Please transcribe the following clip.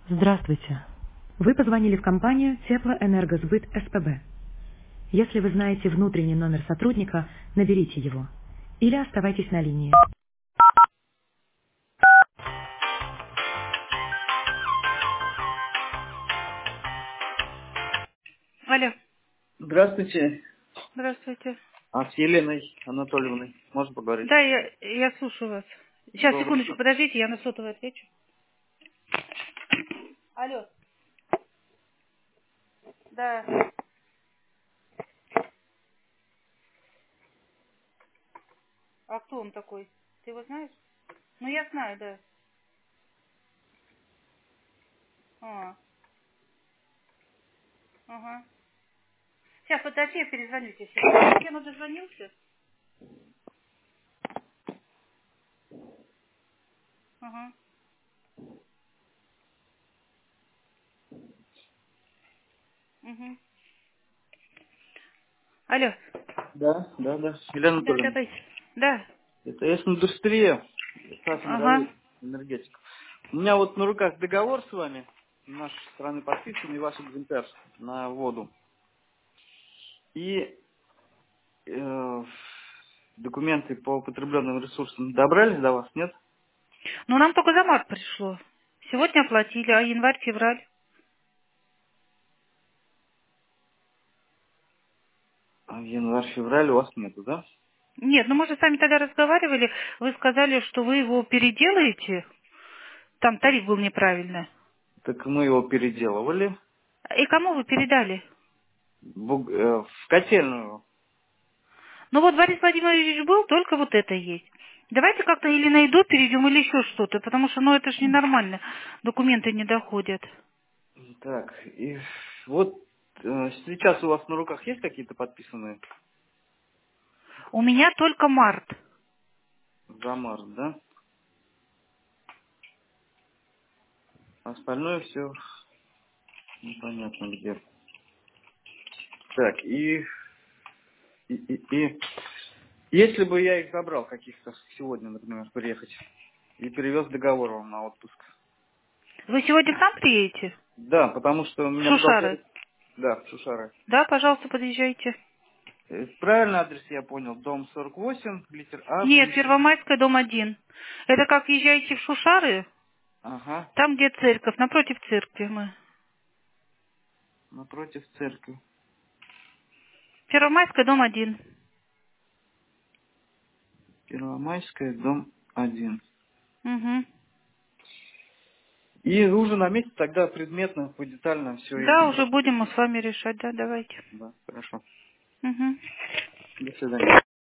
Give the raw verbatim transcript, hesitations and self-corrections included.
Здравствуйте. Вы позвонили в компанию Теплоэнергосбыт СПБ. Если вы знаете внутренний номер сотрудника, наберите его. Или оставайтесь на линии. Алло, Здравствуйте. здравствуйте. А с Еленой Анатольевной можно поговорить? Да, я, я слушаю вас. Сейчас, Добрый секундочку, день. подождите, я на сотовый отвечу. Алло. Да. А кто он такой? Ты его знаешь? Ну, я знаю, да. А, ага. Сейчас, подожди, я перезвоню тебе. Сейчас. Кем он дозвонился? Ага. Угу. Алло. Да, да, да. Елена Да, Анатольевна. давайте. Да. Это С-индустрия, Ага. Саф-энерго- энергетика. У меня вот на руках договор с вами, нашей страны подписан, и ваш экземпляр на воду. И э, документы по потребленным ресурсам добрались до вас, нет? Ну, нам только за март пришло. Сегодня оплатили, а январь, февраль? А в январь-февраль у вас нету, да? Нет, ну мы же сами тогда разговаривали. Вы сказали, что вы его переделаете. Там тариф был неправильный. Так мы его переделывали И кому вы передали? в, уг- э, в котельную. Ну вот Борис Владимирович был, только вот это есть. Давайте как-то или найду, перейдем, или еще что-то, потому что, ну, это же ненормально. Документы не доходят. Так, и вот э, сейчас у вас на руках есть какие-то подписанные У меня только март. за март, да? А остальное все непонятно где. Так, и, и, и, и если бы я их забрал каких-то сегодня, например, приехать и перевез договор вам на отпуск. Вы сегодня к нам приедете? Да, потому что у В меня Шушары? бухгалтер... Да, в Шушары. Да, пожалуйста, подъезжайте. Э, Правильный адрес я понял. Дом сорок восемь, литер А, Нет, помещение. Первомайская, дом один. Это как езжаете в Шушары, Ага, там, где церковь, напротив церкви мы. напротив церкви. Первомайская, дом один. Первомайская, дом один. Угу. И вы уже на месте тогда предметно, детально все и... Да, уже будем мы с вами решать, да, давайте. Да, хорошо. Угу. До свидания.